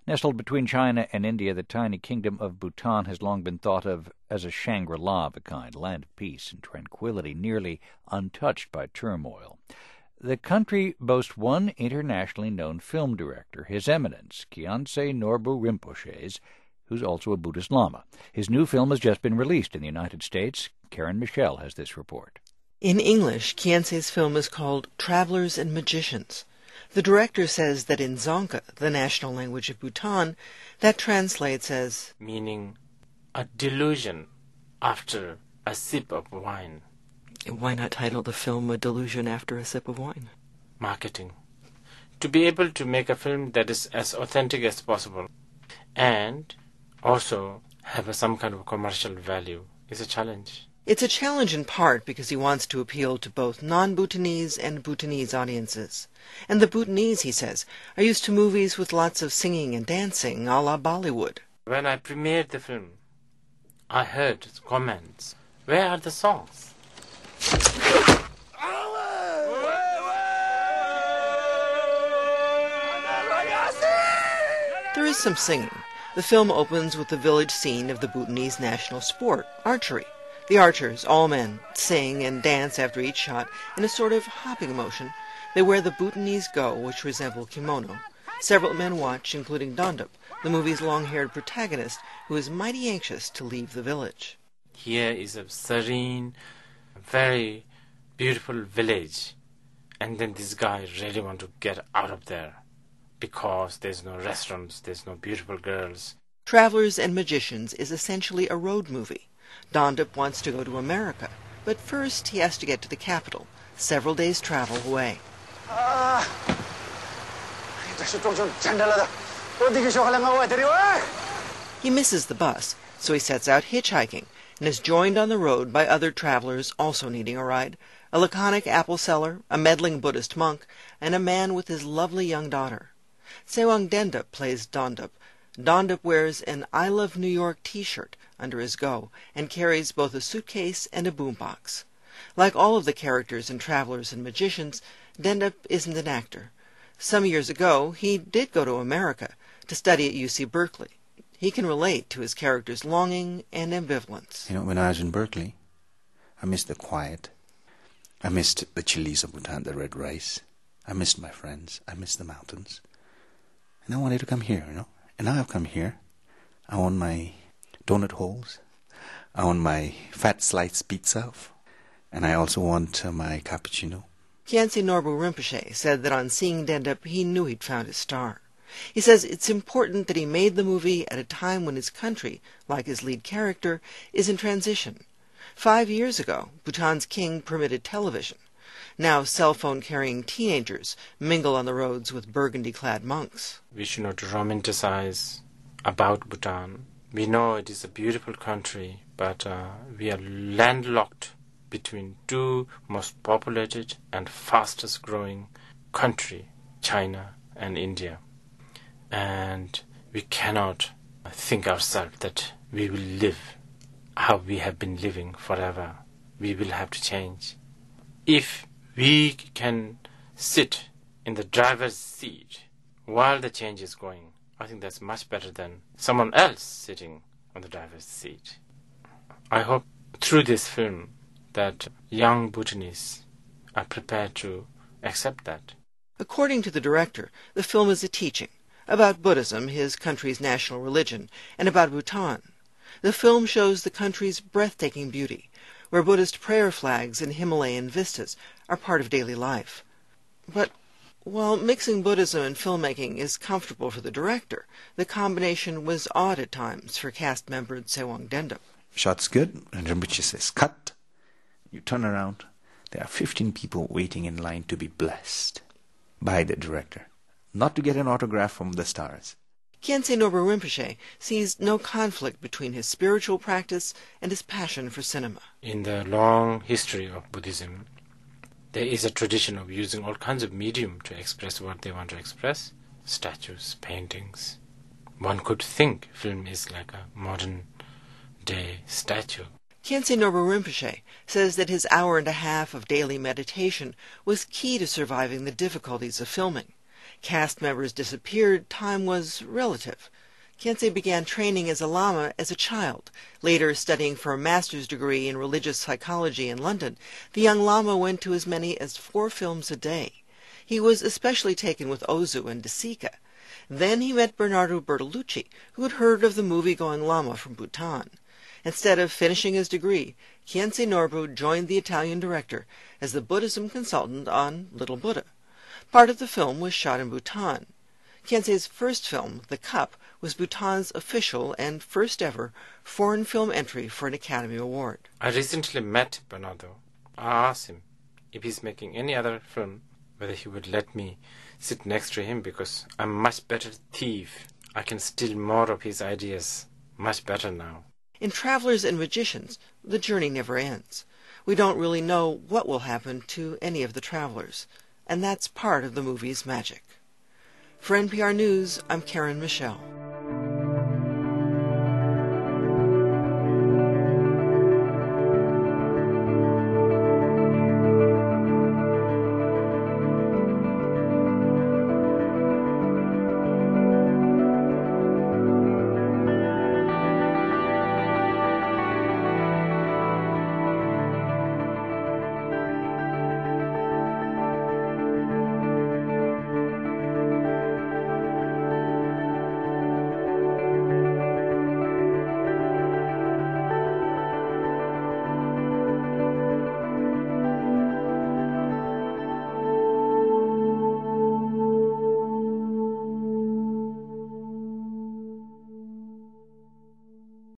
Nestled between China and India, the tiny kingdom of Bhutan has long been thought of as a Shangri-La of a kind, a land of peace and tranquility, nearly untouched by turmoil. The country boasts one internationally known film director, His Eminence, Khyentse Norbu Rinpoche, who's also a Buddhist Lama. His new film has just been released in the United States. Karen Michelle has this report. In English, Khyentse's film is called Travelers and Magicians. The director says that in Dzongkha, the national language of Bhutan, that translates as meaning a delusion after a sip of wine. Why not title the film A Delusion After a Sip of Wine? Marketing. To be able to make a film that is as authentic as possible and also have some kind of commercial value is a challenge. It's a challenge in part because he wants to appeal to both non-Bhutanese and Bhutanese audiences. And the Bhutanese, he says, are used to movies with lots of singing and dancing, a la Bollywood. When I premiered the film, I heard comments. Where are the songs? There is some singing. The film opens with the village scene of the Bhutanese national sport, archery. The archers, all men, sing and dance after each shot in a sort of hopping motion. They wear the Bhutanese go, which resemble kimono. Several men watch, including Dondup, the movie's long-haired protagonist, who is mighty anxious to leave the village. Here is a serene, very beautiful village. And then this guy really wants to get out of there because there's no restaurants, there's no beautiful girls. Travelers and Magicians is essentially a road movie. Dondup wants to go to America, but first he has to get to the capital, several days' travel away. He misses the bus, so he sets out hitchhiking and is joined on the road by other travelers also needing a ride, a laconic apple seller, a meddling Buddhist monk, and a man with his lovely young daughter. Sewang Dendup plays Dondup. Dondup wears an I Love New York t-shirt under his go and carries both a suitcase and a boombox. Like all of the characters in Travelers and Magicians, Dendup isn't an actor. Some years ago, he did go to America to study at UC Berkeley. He can relate to his character's longing and ambivalence. You know, when I was in Berkeley, I missed the quiet. I missed the chilies of Bhutan, the red rice. I missed my friends. I missed the mountains. And I wanted to come here, you know. And now I've come here. I want my donut holes. I want my fat sliced pizza. And I also want my cappuccino. Khyentse Norbu Rinpoche said that on seeing Dendup, he knew he'd found his star. He says it's important that he made the movie at a time when his country, like his lead character, is in transition. 5 years ago, Bhutan's king permitted television. Now cell phone-carrying teenagers mingle on the roads with burgundy-clad monks. We should not romanticize about Bhutan. We know it is a beautiful country, but we are landlocked between two most populated and fastest growing country, China and India. And we cannot think ourselves that we will live how we have been living forever. We will have to change. If we can sit in the driver's seat while the change is going, I think that's much better than someone else sitting on the driver's seat. I hope through this film that young Bhutanese are prepared to accept that. According to the director, the film is a teaching about Buddhism, his country's national religion, and about Bhutan. The film shows the country's breathtaking beauty, where Buddhist prayer flags and Himalayan vistas are part of daily life. But while mixing Buddhism and filmmaking is comfortable for the director, the combination was odd at times for cast member Sewang Dendup. Shot's good, and Rinpoche says, cut. You turn around, there are 15 people waiting in line to be blessed by the director, not to get an autograph from the stars. Khyentse Norbu Rinpoche sees no conflict between his spiritual practice and his passion for cinema. In the long history of Buddhism, there is a tradition of using all kinds of medium to express what they want to express. Statues, paintings. One could think film is like a modern-day statue. Khyentse Norbu Rinpoche says that his hour and a half of daily meditation was key to surviving the difficulties of filming. cast members disappeared, time was relative. Khyentse began training as a lama as a child. Later, studying for a master's degree in religious psychology in London, the young lama went to as many as 4 films a day. He was especially taken with Ozu and Desika. Then he met Bernardo Bertolucci, who had heard of the movie-going lama from Bhutan. Instead of finishing his degree, Khyentse Norbu joined the Italian director as the Buddhism consultant on Little Buddha. Part of the film was shot in Bhutan. Khyentse's first film, The Cup, was Bhutan's official and first ever foreign film entry for an Academy Award. I recently met Bernardo. I asked him if he's making any other film, whether he would let me sit next to him, because I'm a much better thief. I can steal more of his ideas. Much better now. In Travelers and Magicians, the journey never ends. We don't really know what will happen to any of the travelers, and that's part of the movie's magic. For NPR News, I'm Karen Michelle.